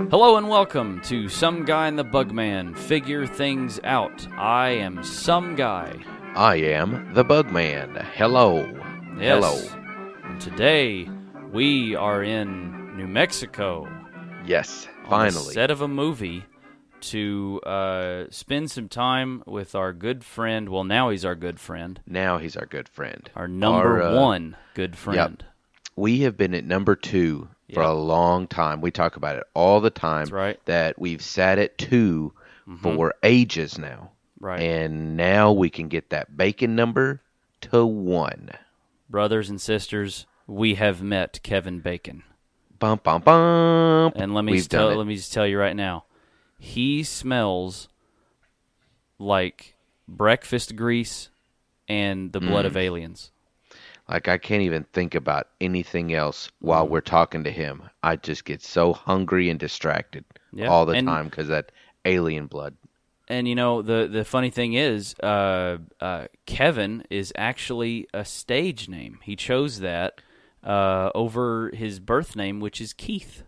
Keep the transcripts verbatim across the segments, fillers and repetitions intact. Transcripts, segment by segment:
Hello and welcome to Some Guy and the Bugman Figure Things Out. I am Some Guy. I am the Bugman. Hello. Yes. Hello. And today we are in New Mexico. Yes, On finally. the set of a movie to uh, spend some time with our good friend. Well, now he's our good friend. Now he's our good friend. Our number Our, uh, one good friend. Yep. We have been at number two for Yep. a long time. We talk about it all the time. That's right. That we've sat at two Mhm. for ages now. Right. And now we can get that bacon number to one. Brothers and sisters, we have met Kevin Bacon. Bum, bum, bum. And let me We've just tell, done it. let me just tell you right now, he smells like breakfast grease and the blood Mm. of aliens. Like, I can't even think about anything else while we're talking to him. I just get so hungry and distracted Yeah. all the And- time because that alien blood. And you know the the funny thing is, uh, uh, Kevin is actually a stage name. He chose that uh, over his birth name, which is Keith.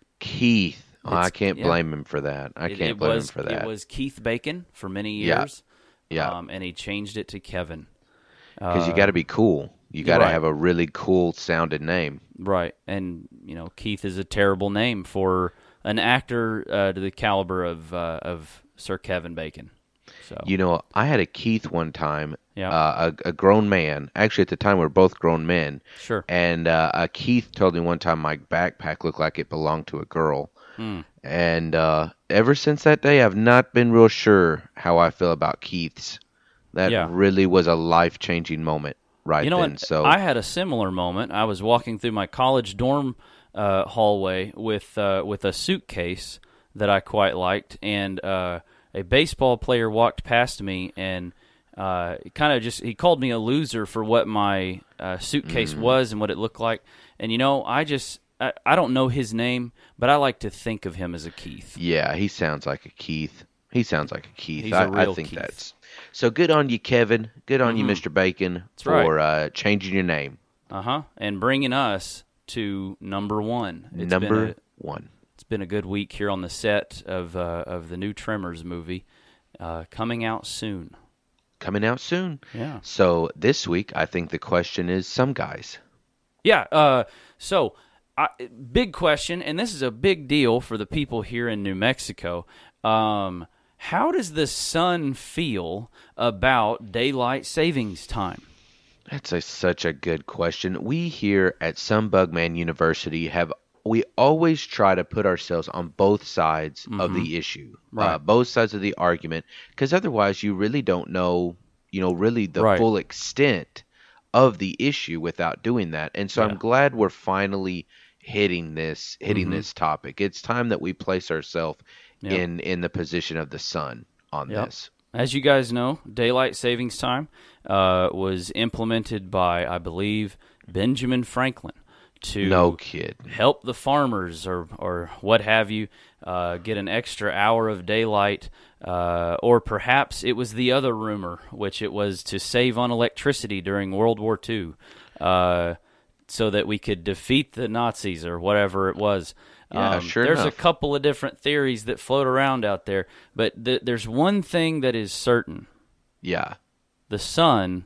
Keith. Oh, I It's- can't yeah. blame him for that. I It- can't it blame was, him for that. It was Keith Bacon for many Yeah. years. Yeah. Um, and he changed it to Kevin. Because you Uh, got to be cool. You got to right. have a really cool sounding name. Right, and you know Keith is a terrible name for an actor uh, to the caliber of uh, of Sir Kevin Bacon. So You know, I had a Keith one time, Yeah. uh, a, a grown man. Actually, at the time, we were both grown men. sure, And uh, a Keith told me one time my backpack looked like it belonged to a girl. Hmm. And uh, ever since that day, I've not been real sure how I feel about Keiths. That Yeah. really was a life-changing moment right you know then. what? So I had a similar moment. I was walking through my college dorm uh, hallway with uh, with a suitcase that I quite liked, and uh, a baseball player walked past me and. Uh, kind of just he called me a loser for what my uh, suitcase Mm. was and what it looked like, and you know I just I, I don't know his name, but I like to think of him as a Keith. yeah, he sounds like a Keith. He sounds like a Keith. He's I, a real I think Keith. that's so good on you, Kevin. Good on you, Mhm. Mister Bacon, That's right. for uh, changing your name. Uh huh. And bringing us to number one. It's Number been a, one. it's been a good week here on the set of uh, of the new Tremors movie, uh, coming out soon. Coming out soon. Yeah. So this week, I think the question is some guys. Yeah. Uh. So, I, big question, and this is a big deal for the people here in New Mexico. Um, how does the sun feel about daylight savings time? That's a, such a good question. We here at Some Bugman University have we always try to put ourselves on both sides of the issue, Mm-hmm. Right. uh, both sides of the argument, because otherwise you really don't know, you know, really the Right. full extent of the issue without doing that. And so Yeah. I'm glad we're finally hitting this, hitting Mhm. this topic. It's time that we place ourselves Yep. in in the position of the sun on Yep. this. As you guys know, daylight savings time uh, was implemented by, I believe, Benjamin Franklin to No kid. help the farmers or or what have you uh, get an extra hour of daylight, uh, or perhaps it was the other rumor, which it was to save on electricity during World War Two, uh, so that we could defeat the Nazis or whatever it was. Yeah, sure There's enough. a couple of different theories that float around out there, but th- there's one thing that is certain: Yeah. the sun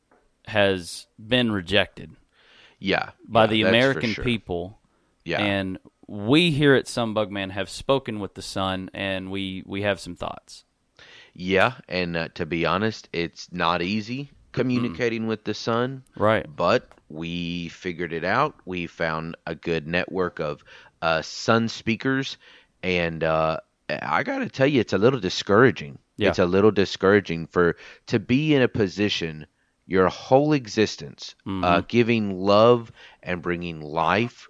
has been rejected Yeah. by yeah, the that's for American sure. people. Yeah. And we here at Some Bugman have spoken with the sun, and we, we have some thoughts. Yeah, and uh, to be honest, it's not easy communicating with the sun, Right. but we figured it out. We found a good network of uh, sun speakers, and uh, I got to tell you, it's a little discouraging. Yeah. It's a little discouraging for to be in a position your whole existence, uh, Mm-hmm. giving love and bringing life.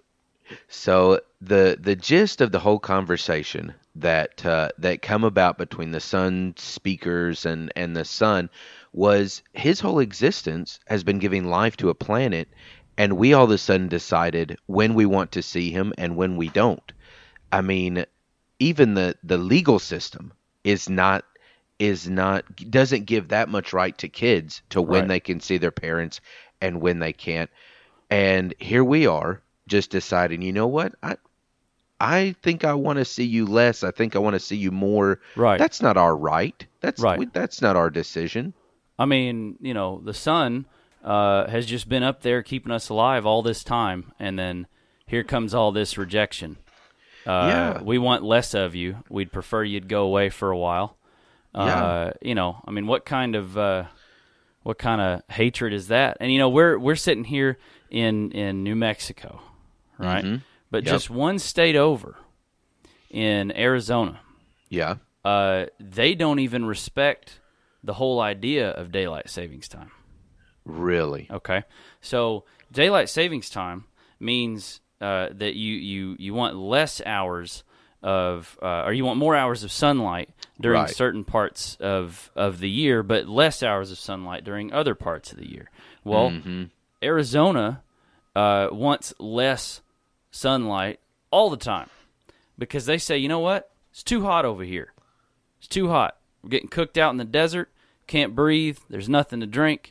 So the the gist of the whole conversation that uh, that come about between the sun speakers and, and the sun was his whole existence has been giving life to a planet, and we all of a sudden decided when we want to see him and when we don't. I mean, even the, the legal system is not is not doesn't give that much right to kids to when Right. they can see their parents and when they can't. And here we are just deciding, you know what? I I think I want to see you less. I think I want to see you more. Right. That's not our right. That's Right. we, that's not our decision. I mean, you know, the sun uh, has just been up there keeping us alive all this time, and then here comes all this rejection. Uh, Yeah. We want less of you. We'd prefer you'd go away for a while. Yeah. Uh, you know, I mean, what kind of uh, what kind of hatred is that? And you know, we're we're sitting here in in New Mexico, right? Mhm. But Yep. just one state over, in Arizona, Yeah. uh, they don't even respect the whole idea of daylight savings time. Really. Okay, so daylight savings time means uh, that you, you, you want less hours of, uh, or you want more hours of sunlight during Right. certain parts of, of the year, but less hours of sunlight during other parts of the year. Well, Mm-hmm. Arizona uh, wants less sunlight all the time because they say, you know what? It's too hot over here. It's too hot. We're getting cooked out in the desert. Can't breathe. There's nothing to drink.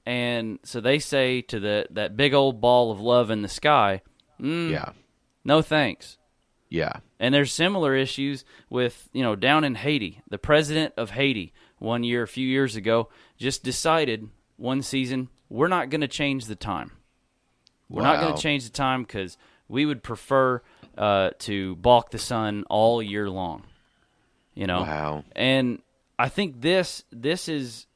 And so they say to the that big old ball of love in the sky, mm, Yeah. no thanks. Yeah. And there's similar issues with, you know, down in Haiti. The president of Haiti one year, a few years ago, just decided one season, we're not going to change the time. We're not going Wow. to change the time because we would prefer uh, to balk the sun all year long. You know? Wow. And I think this this is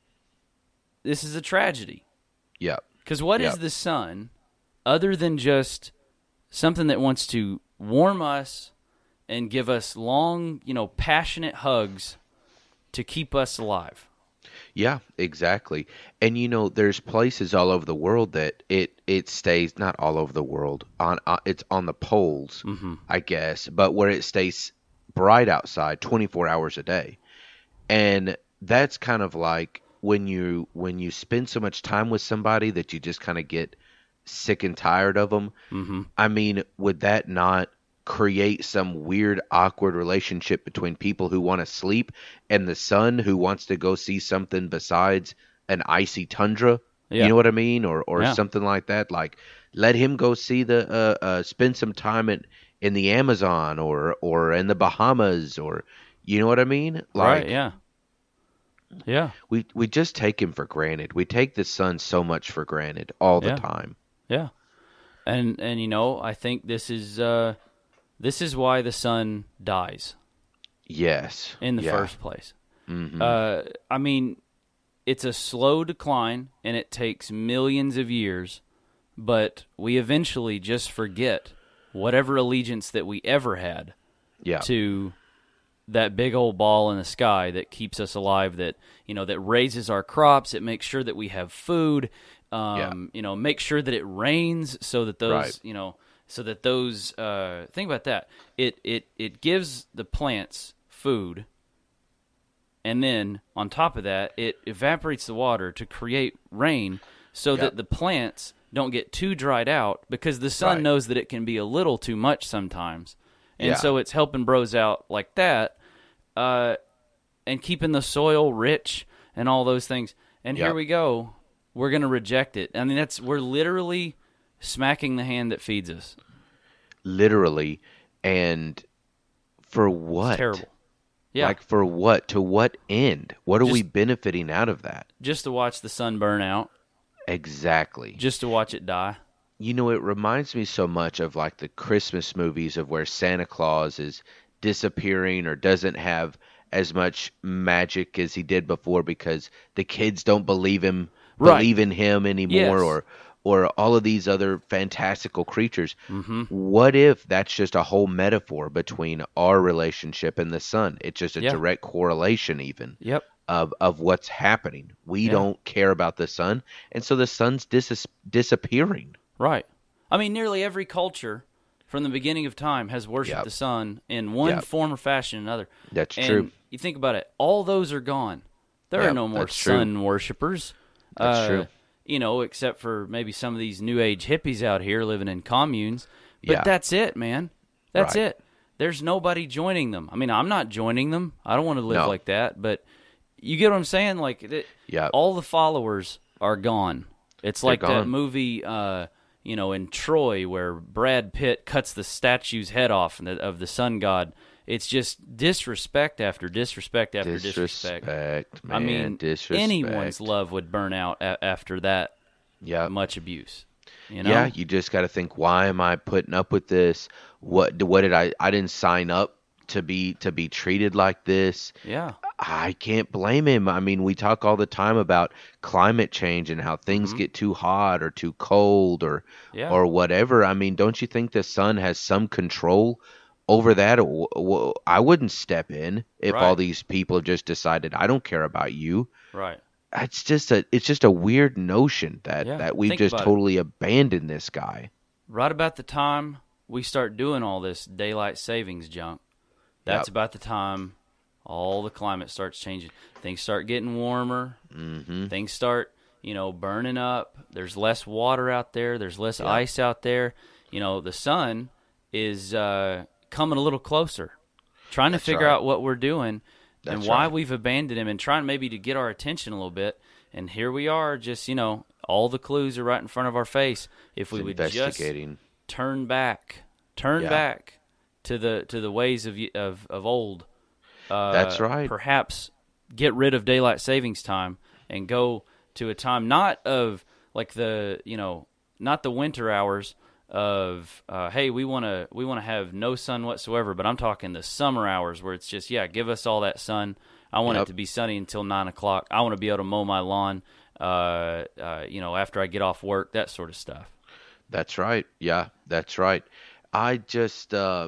this is a tragedy. Yeah. Because what is Yep. the sun other than just something that wants to warm us and give us long, you know, passionate hugs to keep us alive? Yeah, exactly. And you know, there's places all over the world that it it stays not all over the world on uh, it's on the poles, Mm-hmm. I guess, but where it stays bright outside twenty-four hours a day. And that's kind of like when you when you spend so much time with somebody that you just kind of get sick and tired of them. Mm-hmm. I mean, would that not create some weird, awkward relationship between people who want to sleep and the sun who wants to go see something besides an icy tundra? Yeah. You know what I mean? Or or Yeah. something like that. Like, let him go see the uh, uh spend some time in in the Amazon or or in the Bahamas, or you know what I mean? Like, Right, yeah. Yeah. we we just take him for granted. We take the sun so much for granted all the Yeah. time. Yeah. And and you know, I think this is uh this is why the sun dies Yes. in the Yeah. first place. Mhm. Uh I mean, it's a slow decline and it takes millions of years, but we eventually just forget whatever allegiance that we ever had Yeah. to that big old ball in the sky that keeps us alive, that, you know, that raises our crops, it makes sure that we have food, um, Yeah. you know, make sure that it rains so that those, Right. you know, so that those, uh, think about that. It, it, it gives the plants food, and then on top of that, it evaporates the water to create rain so Yep. that the plants don't get too dried out, because the sun Right. knows that it can be a little too much sometimes. And Yeah. so it's helping bros out like that, uh, and keeping the soil rich and all those things. And Yep. here we go. We're going to reject it. I mean, that's we're literally smacking the hand that feeds us. Literally. And for what? It's terrible. Yeah, Like, for what? To what end? What are we Just- benefiting out of that? just to watch the sun burn out, Exactly. just to watch it die. You know, it reminds me so much of like the Christmas movies of where Santa Claus is disappearing or doesn't have as much magic as he did before because the kids don't believe him, Right. believe in him anymore, Yes. or or all of these other fantastical creatures. Mm-hmm. What if that's just a whole metaphor between our relationship and the sun? It's just a Yeah. direct correlation, even Yep. of of what's happening. We Yeah. don't care about the sun, and so the sun's dis- disappearing. Right. I mean, nearly every culture from the beginning of time has worshipped Yep. the sun in one Yep. form or fashion or another. That's and true. You think about it, all those are gone. There are Yep, no more that's true. sun worshippers. That's uh, true. You know, except for maybe some of these new age hippies out here living in communes. But Yeah. that's it, man. That's Right. it. There's nobody joining them. I mean, I'm not joining them. I don't want to live No. like that. But you get what I'm saying? Like, it, Yep. all the followers are gone. It's like that gone. movie, uh, you know, in Troy where Brad Pitt cuts the statue's head off of the, of the sun god. It's just disrespect after disrespect after disrespect. Disrespect, man. I mean, disrespect. Anyone's love would burn out a- after that Yep. much abuse. You know? Yeah, you just got to think, why am I putting up with this? What what did I I didn't sign up to be to be treated like this. Yeah. I can't blame him. I mean, we talk all the time about climate change and how things Mm-hmm. get too hot or too cold or Yeah. or whatever. I mean, don't you think the sun has some control over that? W- w- I wouldn't step in if all Right. these people just decided I don't care about you. Right. It's just a it's just a weird notion that Yeah, that we've think just about it. totally abandoned this guy. Right about the time we start doing all this daylight savings junk, that's Yep. about the time all the climate starts changing. Things start getting warmer. Mm-hmm. Things start, you know, burning up. There's less water out there. There's less Yep. ice out there. You know, the sun is uh, coming a little closer, trying to That's figure right. out what we're doing and That's why right. we've abandoned him and trying maybe to get our attention a little bit. And here we are, just, you know, all the clues are right in front of our face. If we It's would just investigating. turn back, turn Yeah. back to the to the ways of y- of of old. Uh, That's right. Perhaps get rid of daylight savings time and go to a time not of like the you know not the winter hours of uh, hey we want to we want to have no sun whatsoever, but I'm talking the summer hours where it's just yeah give us all that sun. I want Yep. it to be sunny until nine o'clock. I want to be able to mow my lawn. Uh, uh, you know after I get off work, that sort of stuff. That's right. Yeah, that's right. I just uh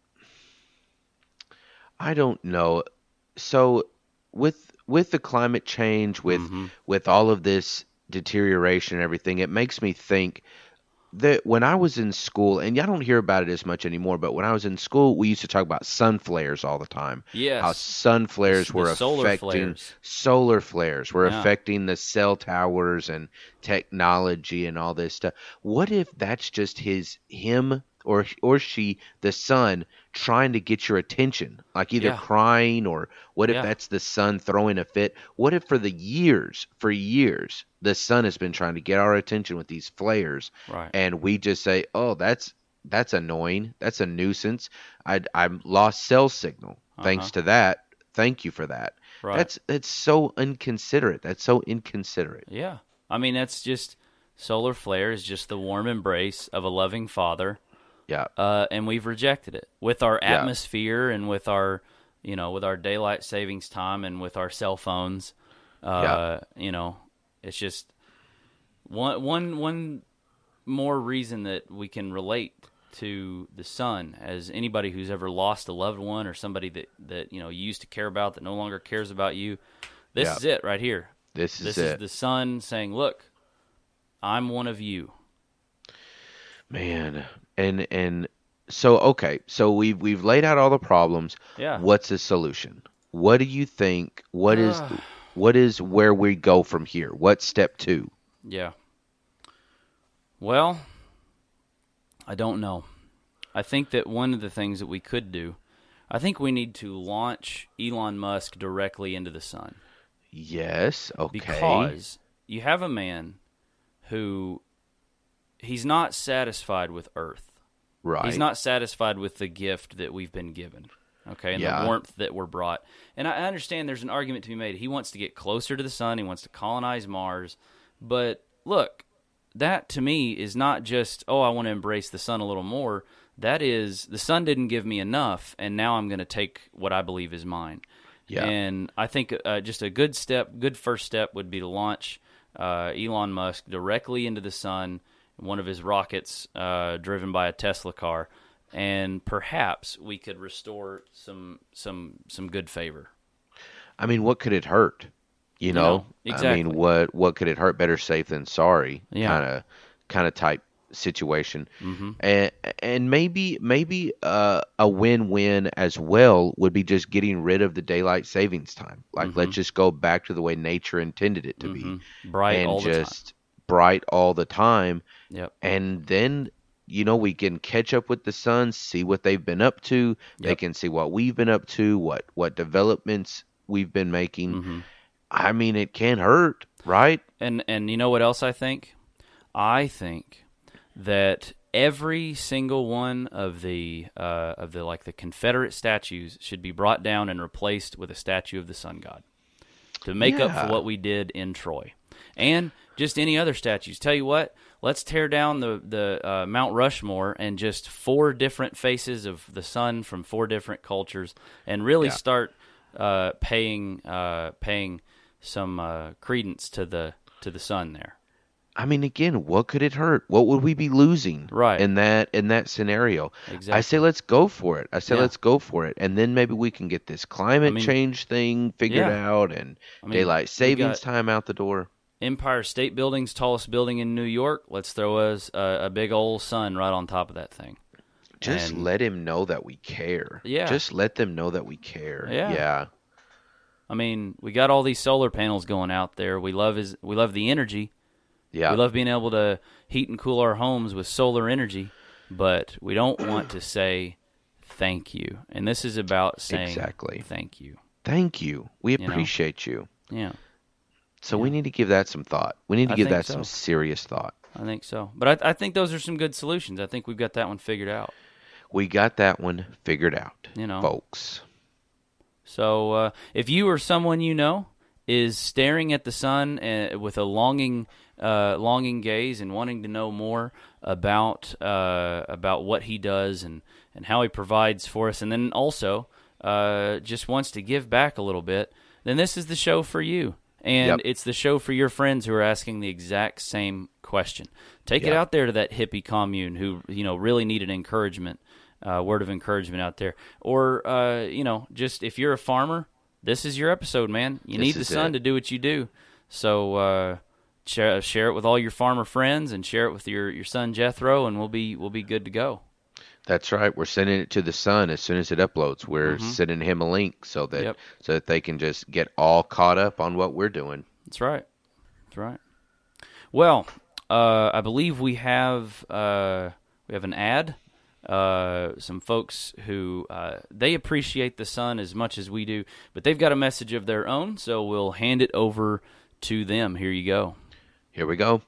I don't know. So with with the climate change, with Mm-hmm. with all of this deterioration and everything, it makes me think that when I was in school, and I don't hear about it as much anymore, but when I was in school, we used to talk about sun flares all the time. Yes. How sun flares The- were the solar affecting flares. solar flares were Yeah. affecting the cell towers and technology and all this stuff. What if that's just his him or or she, the sun, trying to get your attention, like either Yeah. crying, or what if Yeah. that's the sun throwing a fit? What if for the years, for years, the sun has been trying to get our attention with these flares, Right. and we just say, "Oh, that's that's annoying. That's a nuisance. I I lost cell signal thanks Uh-huh. to that. Thank you for that." Right. That's that's so inconsiderate. That's so inconsiderate. Yeah. I mean, that's just solar flare is just the warm embrace of a loving father, Yeah. uh, and we've rejected it with our Yeah. atmosphere and with our, you know, with our daylight savings time and with our cell phones. Uh, You know, it's just one one one more reason that we can relate to the sun as anybody who's ever lost a loved one or somebody that that you know you used to care about that no longer cares about you. This Yeah. is it right here. This is This it. is the sun saying, "Look, I'm one of you." Man, and and so okay, so we've we've laid out all the problems. Yeah. What's the solution? What do you think? What is Ah. what is where we go from here? What's step two? Yeah. Well, I don't know. I think that one of the things that we could do, I think we need to launch Elon Musk directly into the sun. Yes, okay. Because you have a man who he's not satisfied with Earth. Right. He's not satisfied with the gift that we've been given, okay, and Yeah. the warmth that we're brought. And I I understand there's an argument to be made. He wants to get closer to the sun. He wants to colonize Mars. But look, that to me is not just, oh, I want to embrace the sun a little more. That is, the sun didn't give me enough, and now I'm going to take what I believe is mine. Yeah. And I think uh, just a good step, good first step would be to launch uh, Elon Musk directly into the sun, one of his rockets uh, driven by a Tesla car, and perhaps we could restore some some some good favor. I mean, what could it hurt? You know? know, I exactly. mean, what what could it hurt? Better safe than sorry. Yeah. Kind of kind of type situation. Mm-hmm. And and maybe maybe uh, a win-win as well would be just getting rid of the daylight savings time. Like Mm-hmm. let's just go back to the way nature intended it to be, Bright and all the time. just bright all the time. Yep. And then you know we can catch up with the sun, see what they've been up to. They Yep. can see what we've been up to, what what developments we've been making. Mm-hmm. I mean, it can't hurt, right? And and you know what else I think? I think that every single one of the uh, of the like the Confederate statues should be brought down and replaced with a statue of the sun god to make up for Yeah. what we did in Troy, and just any other statues. Tell you what, let's tear down the the uh, Mount Rushmore and just four different faces of the sun from four different cultures, and really Yeah. start uh, paying uh, paying some uh, credence to the to the sun there. I mean, again, what could it hurt? What would we be losing Right. in that in that scenario? Exactly. I say let's go for it. I say Yeah. let's go for it, and then maybe we can get this climate I mean, change thing figured yeah. out, and I mean, daylight we savings got- time out the door. Empire State Building's tallest building in New York. Let's throw us a, a big old sun right on top of that thing. Just And- let him know that we care. Yeah. Just let them know that we care. Yeah. Yeah. I mean, we got all these solar panels going out there. We love his, we love the energy. Yeah. We love being able to heat and cool our homes with solar energy, but we don't want to say thank you. And this is about saying Exactly. thank you. Thank you. We know? appreciate you. Yeah, So we need to give that some thought. We need to I give think that so. some serious thought. I think so. But I, I think those are some good solutions. I think we've got that one figured out. We got that one figured out, You know. folks. So uh, if you or someone you know is staring at the sun uh, with a longing, uh, longing gaze and wanting to know more about uh, about what he does and, and how he provides for us, and then also uh, just wants to give back a little bit, then this is the show for you. And Yep. it's the show for your friends who are asking the exact same question. Take it Yep. out there to that hippie commune who, you know, really need an encouragement, uh, word of encouragement out there. Or, uh, you know, just if you're a farmer, this is your episode, man. You This need the is sun it. to do what you do. So uh, share, share it with all your farmer friends and share it with your, your son Jethro, and we'll be we'll be good to go. That's right. We're sending it to the sun as soon as it uploads. We're sending him a link so that Yep. so that they can just get all caught up on what we're doing. That's right. That's right. Well, uh, I believe we have uh, we have an ad. Uh, some folks who uh, they appreciate the sun as much as we do, but they've got a message of their own, so we'll hand it over to them. Here you go. Here we go.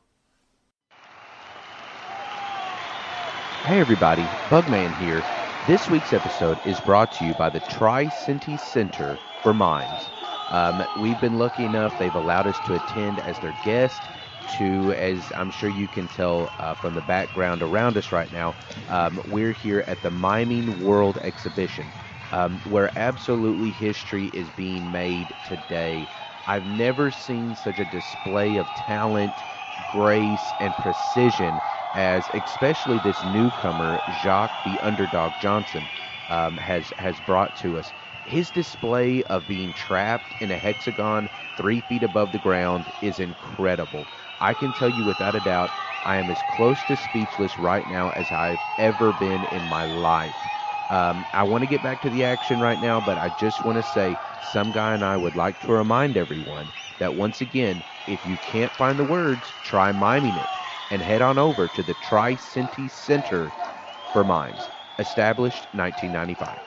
Hey everybody, Bugman here. This week's episode is brought to you by the Tri-Centi Center for Minds. Um, we've been lucky enough, they've allowed us to attend as their guest to, as I'm sure you can tell uh, from the background around us right now, um, we're here at the Miming World Exhibition, um, where absolutely history is being made today. I've never seen such a display of talent, grace, and precision as especially this newcomer, Jacques the Underdog Johnson, um, has, has brought to us. His display of being trapped in a hexagon three feet above the ground is incredible. I can tell you without a doubt, I am as close to speechless right now as I've ever been in my life. Um, I want to get back to the action right now, but I just want to say, some guy and I would like to remind everyone that once again, if you can't find the words, try miming it and head on over to the Tri-Centi Center for Minds, established nineteen ninety-five.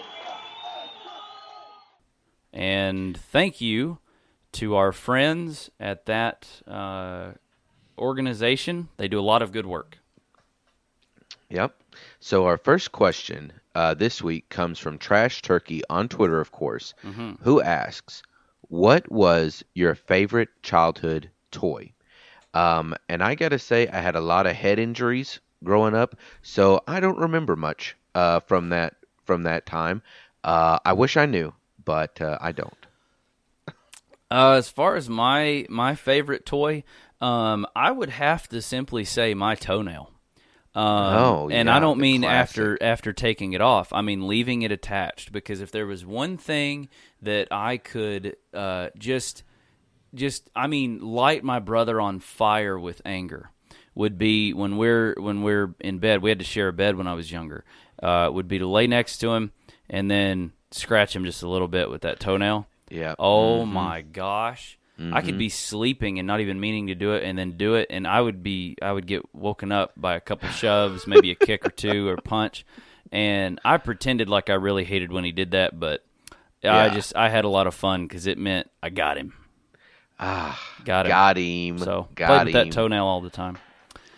And thank you to our friends at that uh, organization. They do a lot of good work. Yep. So our first question uh, this week comes from Trash Turkey on Twitter, of course, who asks, what was your favorite childhood toy? Um, and I got to say, I had a lot of head injuries growing up, so I don't remember much uh, from that from that time. Uh, I wish I knew, but uh, I don't. Uh, as far as my my favorite toy, um, I would have to simply say my toenail. Um, Oh, and yeah, I don't the mean classic. after after taking it off. I mean leaving it attached, because if there was one thing that I could uh, just just I mean light my brother on fire with anger, would be when we're when we're in bed. We had to share a bed when I was younger. Uh, would be to lay next to him and then scratch him just a little bit with that toenail. Yeah. Oh Mhm. my gosh. I could be sleeping and not even meaning to do it, and then do it, and I would be I would get woken up by a couple shoves, maybe a kick or two or punch, and I pretended like I really hated when he did that, but I Yeah. just I had a lot of fun because it meant I got him, Ah, got him, got him. so got played him. with that toenail all the time.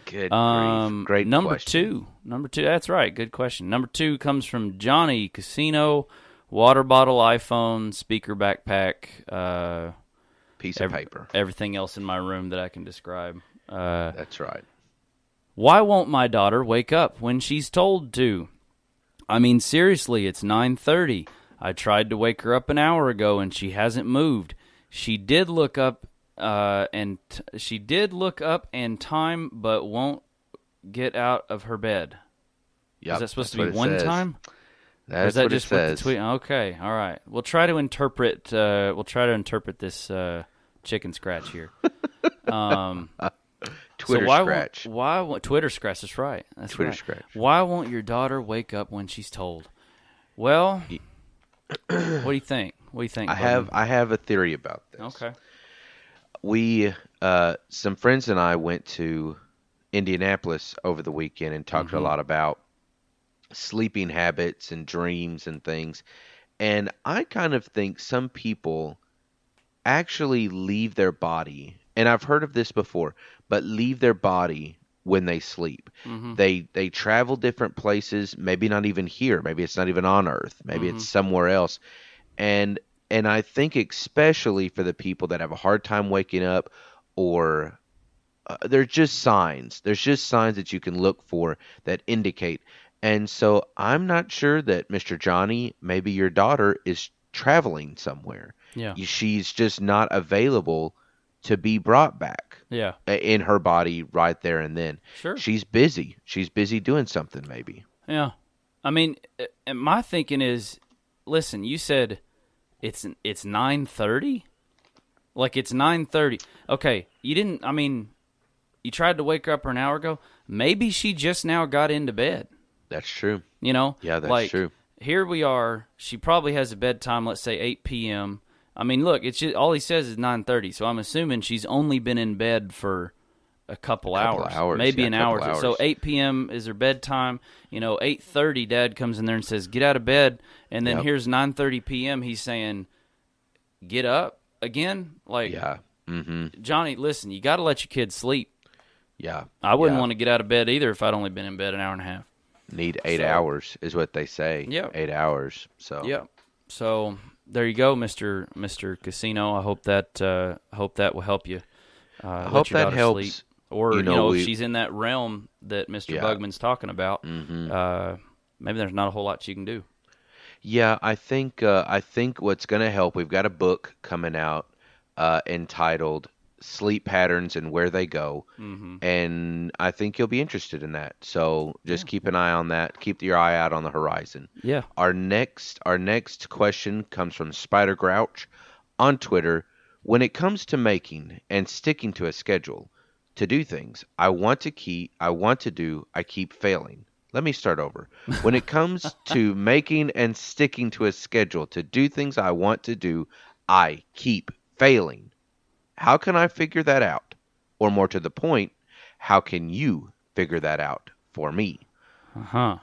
Good Um, grief. Great number question. two. Number two. That's right. Good question. Number two comes from Johnny Casino. Water bottle, iPhone, speaker, backpack, uh, Piece of ev- paper. everything else in my room that I can describe. Uh, That's right. why won't my daughter wake up when she's told to? I mean, seriously, it's nine thirty. I tried to wake her up an hour ago, and she hasn't moved. She did look up, uh, and t- she did look up and time, but won't get out of her bed. Yep, Is that supposed that's to be what it one says. time? That's Or is that what just it what says. the tweet? Okay, all right. We'll try to interpret. Uh, we'll try to interpret this uh, chicken scratch here. Um, Twitter so why scratch. Won't, why won't Twitter scratch? That's right. That's Twitter right. scratch. Why won't your daughter wake up when she's told? Well, what do you think? What do you think? I have I have a theory about this. Okay. We uh, some friends and I went to Indianapolis over the weekend and talked Mm-hmm. a lot about sleeping habits and dreams and things. And I kind of think some people actually leave their body, and I've heard of this before, but leave their body when they sleep. Mm-hmm. They they travel different places, maybe not even here, maybe it's not even on Earth, maybe Mm-hmm. it's somewhere else. And and I think especially for the people that have a hard time waking up, or uh, there's just signs. There's just signs that you can look for that indicate. And so I'm not sure that Mister Johnny, maybe your daughter is traveling somewhere. Yeah. She's just not available to be brought back Yeah. in her body right there and then. Sure. She's busy. She's busy doing something maybe. Yeah. I mean, uh, my thinking is, listen, you said it's it's nine thirty? Like, it's nine thirty. Okay, you didn't, I mean, you tried to wake her up an hour ago. Maybe she just now got into bed, That's true. you know? Yeah, that's like, true. Here we are. She probably has a bedtime, let's say eight p.m. I mean, look, it's just, all he says is nine thirty, so I'm assuming she's only been in bed for a couple, Couple hours, hours, maybe yeah, an couple hour. or two. So hours. eight p.m. is her bedtime. You know, eight thirty, Dad comes in there and says, "Get out of bed." And then Yep. here's nine thirty p.m. He's saying, "Get up again." Like, Yeah. Mm-hmm. Johnny, listen, you got to let your kids sleep. Yeah. I wouldn't Yeah. want to get out of bed either if I'd only been in bed an hour and a half. Need eight So- hours is what they say. Yep. Eight hours. So Yeah. So there you go, Mister Mister Casino. I hope that uh, I hope that will help you. Uh, I let hope your that daughter helps. sleep. Or You you know, know, we- if she's in that realm that Mister Yeah. Bugman's talking about, Mhm. uh, maybe there's not a whole lot she can do. Yeah, I think uh, I think what's going to help. We've got a book coming out uh, entitled "Sleep Patterns and Where They Go," Mm-hmm. and I think you'll be interested in that. So just keep an eye on that. Keep your eye out on the horizon. Yeah. Our next our next question comes from Spider Grouch on Twitter. When it comes to making and sticking to a schedule to do things I want to keep I want to do, I keep failing. Let me start over. When it comes to making and sticking to a schedule to do things I want to do, I keep failing. How can I figure that out? Or more to the point, how can you figure that out for me? Uh-huh.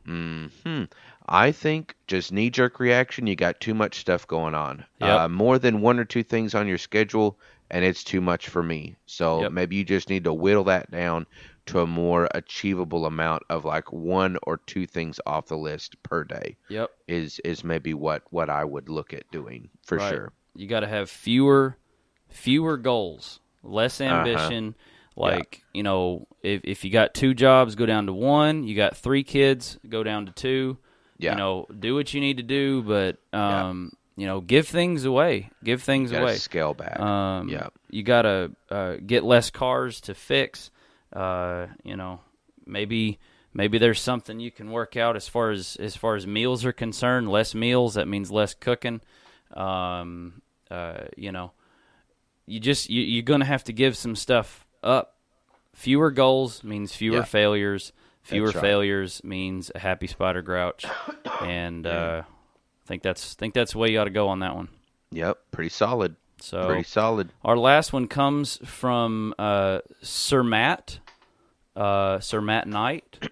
Hmm. I think just knee-jerk reaction. You got too much stuff going on. Yep. Uh, more than one or two things on your schedule, and it's too much for me. So Yep. maybe you just need to whittle that down to a more achievable amount of like one or two things off the list per day. Yep. Is is maybe what what I would look at doing for Right. sure. You got to have fewer fewer goals, less Uh-huh. ambition. Like, you know, if if you got two jobs, go down to one. You got three kids, go down to two. Yeah. You know, do what you need to do, but um, you know, give things away. Give things You gotta away. scale back. Um, Yeah. You got to uh, get less cars to fix. Uh, you know, maybe maybe there's something you can work out as far as as far as meals are concerned. Less meals, that means less cooking. Um, uh, you know, you just you, you're going to have to give some stuff up. Fewer goals means fewer Yeah. failures. Fewer That's right. failures means a happy Spider Grouch, and uh, I think that's think that's the way you ought to go on that one. Yep. Pretty solid. So Pretty solid. our last one comes from uh, Sir Matt, uh, Sir Matt Knight.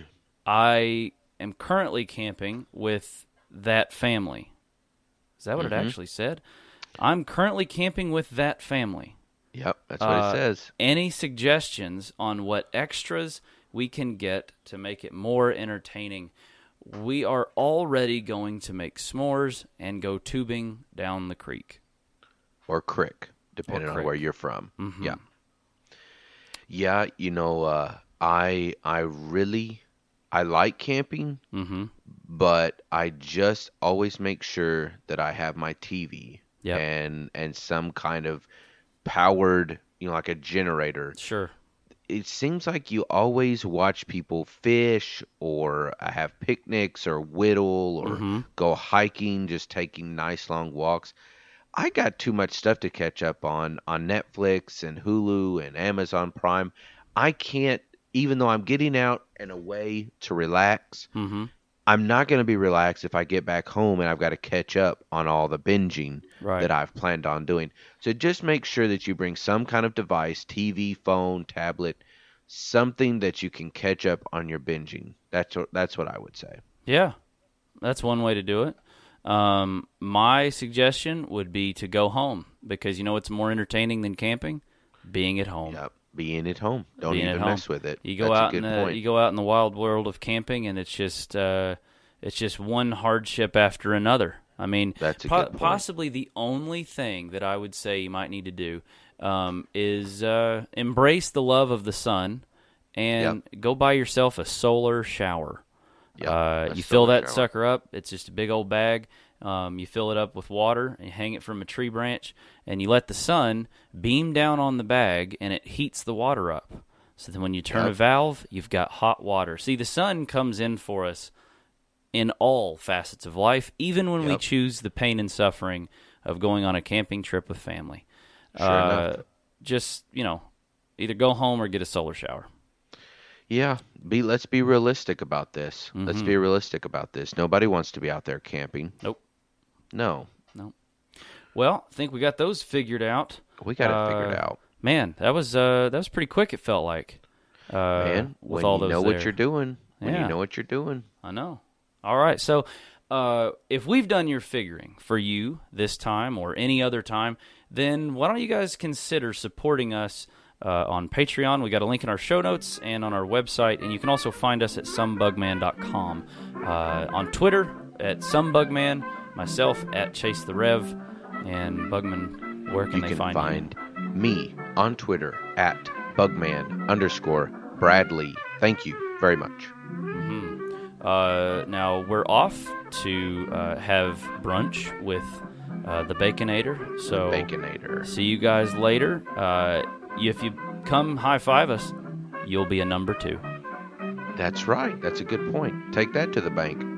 I am currently camping with that family. Is that what Mm-hmm. it actually said? I'm currently camping with that family. Yep, that's what Uh, it says. Any suggestions on what extras we can get to make it more entertaining? We are already going to make s'mores and go tubing down the creek. Or crick, depending Or on crick. where you're from. Mm-hmm. Yeah. Yeah, you know, uh, I I really I like camping, Mm-hmm. but I just always make sure that I have my T V Yep. and and some kind of powered, you know, like a generator. Sure. It seems like you always watch people fish or uh, have picnics or whittle or Mm-hmm. go hiking, just taking nice long walks. I got too much stuff to catch up on on Netflix and Hulu and Amazon Prime. I can't, even though I'm getting out and away to relax, Mm-hmm. I'm not going to be relaxed if I get back home and I've got to catch up on all the binging Right. that I've planned on doing. So just make sure that you bring some kind of device, T V, phone, tablet, something that you can catch up on your binging. That's what, that's what I would say. Yeah, that's one way to do it. Um, my suggestion would be to go home because you know what's more entertaining than camping? Being at home. Yep. Being at home. Don't Being even at home. mess with it. You go That's out a good in the point. you go out in the wild world of camping, and it's just uh, it's just one hardship after another. I mean, That's a po- good point. possibly the only thing that I would say you might need to do um, is uh, embrace the love of the sun and go buy yourself a solar shower. Yep, uh, a you fill solar that shower. sucker up. It's just a big old bag. Um, you fill it up with water and you hang it from a tree branch, and you let the sun beam down on the bag, and it heats the water up. So then when you turn Yep. a valve, you've got hot water. See, the sun comes in for us in all facets of life, even when we Yep. choose the pain and suffering of going on a camping trip with family. Sure uh, enough. Just, you know, either go home or get a solar shower. Yeah, be let's be realistic about this. Let's Mm-hmm. be realistic about this. Nobody wants to be out there camping. Nope. No. Well, I think we got those figured out. We got it figured Uh, out. Man, that was uh, that was pretty quick. It felt like, uh, Man, with when all you those know there. what you're doing, when Yeah. you know what you're doing. I know. All right, so uh, if we've done your figuring for you this time or any other time, then why don't you guys consider supporting us uh, on Patreon? We got a link in our show notes and on our website, and you can also find us at some bug man dot com. Uh, on Twitter at somebugman, myself at Chase the Rev, and Bugman. Where can You they can find, find me on Twitter at Bugman underscore Bradley. Thank you very much. you? Uh, now we're off to uh, have brunch with uh, the Baconator. So Baconator. see you guys later. Uh, if you come high five us, you'll be a number two. That's right. That's a good point. Take that to the bank.